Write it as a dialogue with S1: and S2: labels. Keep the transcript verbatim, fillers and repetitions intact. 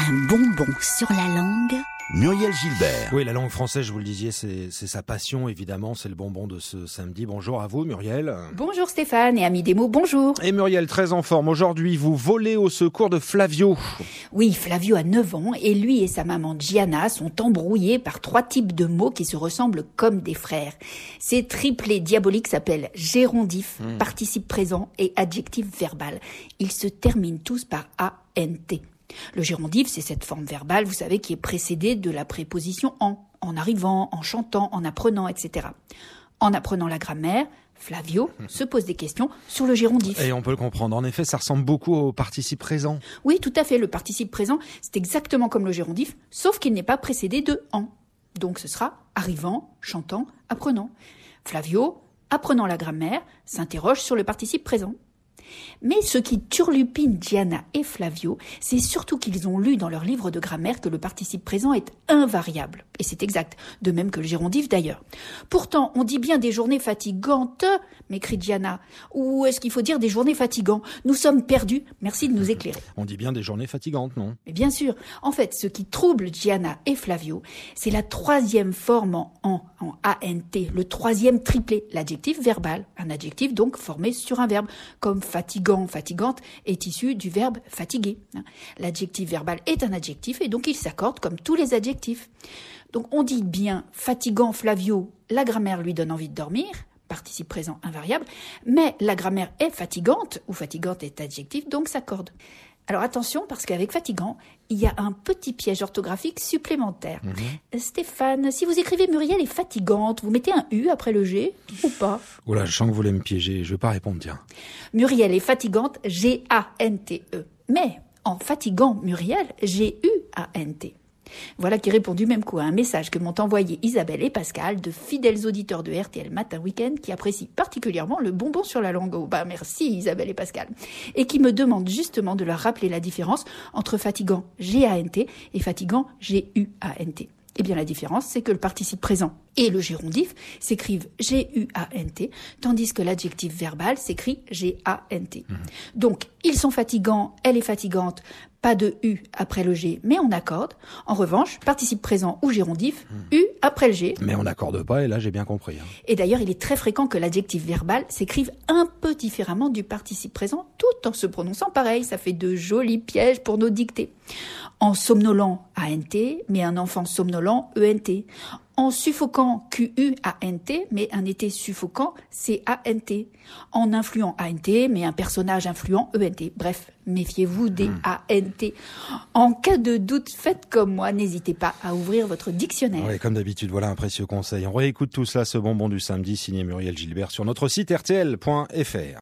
S1: Un bonbon sur la langue.
S2: Muriel Gilbert.
S3: Oui, la langue française, je vous le disiez, c'est, c'est sa passion, évidemment. C'est le bonbon de ce samedi. Bonjour à vous, Muriel.
S4: Bonjour Stéphane et amis des mots, bonjour.
S3: Et Muriel, très en forme. Aujourd'hui, vous volez au secours de Flavio.
S4: Oui, Flavio a neuf ans et lui et sa maman Gianna sont embrouillés par trois types de mots qui se ressemblent comme des frères. Ces triplés diaboliques s'appellent gérondif, mmh. participe présent et adjectif verbal. Ils se terminent tous par A N T. Le gérondif, c'est cette forme verbale, vous savez, qui est précédée de la préposition en, en arrivant, en chantant, en apprenant, et cetera. En apprenant la grammaire, Flavio mmh. se pose des questions sur le gérondif.
S3: Et on peut le comprendre. En effet, ça ressemble beaucoup au participe présent.
S4: Oui, tout à fait. Le participe présent, c'est exactement comme le gérondif, sauf qu'il n'est pas précédé de en. Donc ce sera arrivant, chantant, apprenant. Flavio, apprenant la grammaire, s'interroge sur le participe présent. Mais ce qui turlupine Gianna et Flavio, c'est surtout qu'ils ont lu dans leur livre de grammaire que le participe présent est invariable. Et c'est exact, de même que le gérondif d'ailleurs. Pourtant, on dit bien des journées fatigantes, m'écrit Gianna. Ou est-ce qu'il faut dire des journées fatigantes ? Nous sommes perdus, merci de nous éclairer.
S3: On dit bien des journées fatigantes, non ?
S4: Mais bien sûr. En fait, ce qui trouble Gianna et Flavio, c'est la troisième forme en en, en A N T, le troisième triplé, l'adjectif verbal. Un adjectif donc formé sur un verbe, comme fatigant, fatigante est issu du verbe fatiguer. L'adjectif verbal est un adjectif et donc il s'accorde comme tous les adjectifs. Donc on dit bien fatigant Flavio, la grammaire lui donne envie de dormir, participe présent invariable, mais la grammaire est fatigante, ou fatigante est adjectif, donc s'accorde. Alors attention, parce qu'avec fatigant, il y a un petit piège orthographique supplémentaire. Mmh. Stéphane, si vous écrivez Muriel est fatigante, vous mettez un U après le G ou pas ?
S3: Oula, je sens que vous voulez me piéger, je vais pas répondre, tiens.
S4: Muriel est fatigante, G A N T E. Mais en fatigant Muriel, G U A N T. Voilà qui répond du même coup à un message que m'ont envoyé Isabelle et Pascal, de fidèles auditeurs de R T L Matin Week-end, qui apprécient particulièrement le bonbon sur la langue. Oh, bah merci Isabelle et Pascal. Et qui me demandent justement de leur rappeler la différence entre fatigant G A N T et fatigant G U A N T. Eh bien, la différence, c'est que le participe présent et le gérondif s'écrivent G U A N T, tandis que l'adjectif verbal s'écrit G A N T. Mmh. Donc, ils sont fatigants, elle est fatigante, pas de U après le G, mais on accorde. En revanche, participe présent ou gérondif, mmh. U après le G.
S3: Mais on n'accorde pas, et là, j'ai bien compris. Hein.
S4: Et d'ailleurs, il est très fréquent que l'adjectif verbal s'écrive un peu différemment du participe présent, tout en se prononçant pareil. Ça fait de jolis pièges pour nos dictées. En somnolent, A N T, mais un enfant somnolent, E N T. En suffocant, Q U A N T, mais un été suffocant, C A N T. En influent, A N T, mais un personnage influent, E N T. Bref, méfiez-vous des mmh. A N T. En cas de doute, faites comme moi, n'hésitez pas à ouvrir votre dictionnaire.
S3: Oui, comme d'habitude, voilà un précieux conseil. On réécoute tout cela, ce bonbon du samedi, signé Muriel Gilbert, sur notre site R T L point F R.